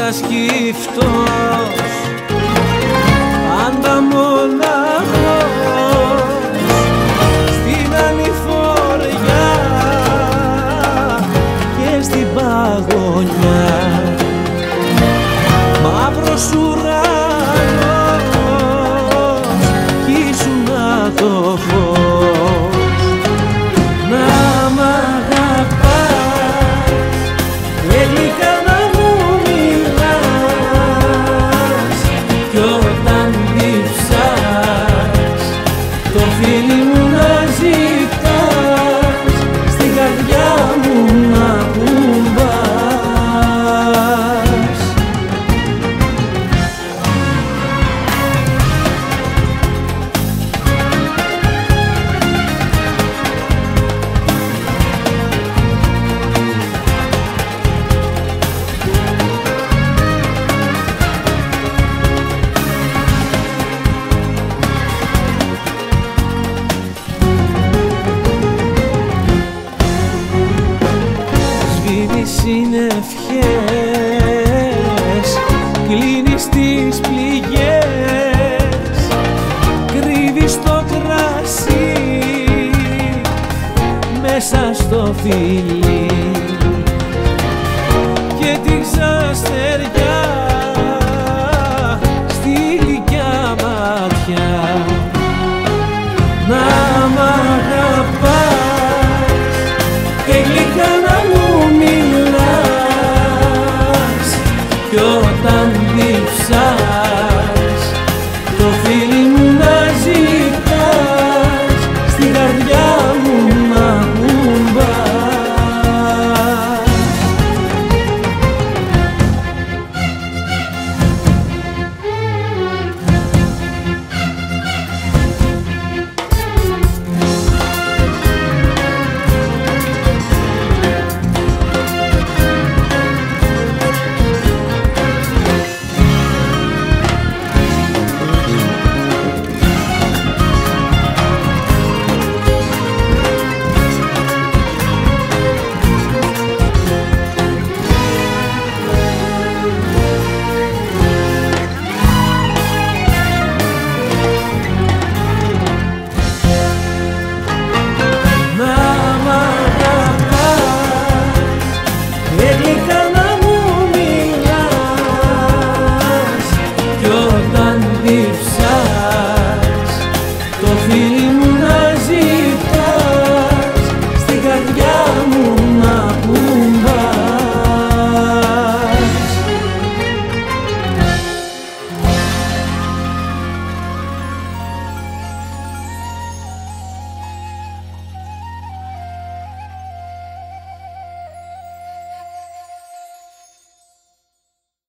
σκύφτος, πάντα μοναχός στην ανηφοριά και στην παγωνιά. Μαύρος ουρανός κι ήσουνα το φως. Να μ' αγαπάς και γλυκά να μου μιλάς, κι όταν διψάς το φίλι μου να ζητάς, στην καρδιά μου να κουμπάς. Συνευχές, κλείνεις τις πληγές, κρύβεις το κρασί μέσα στο φιλί.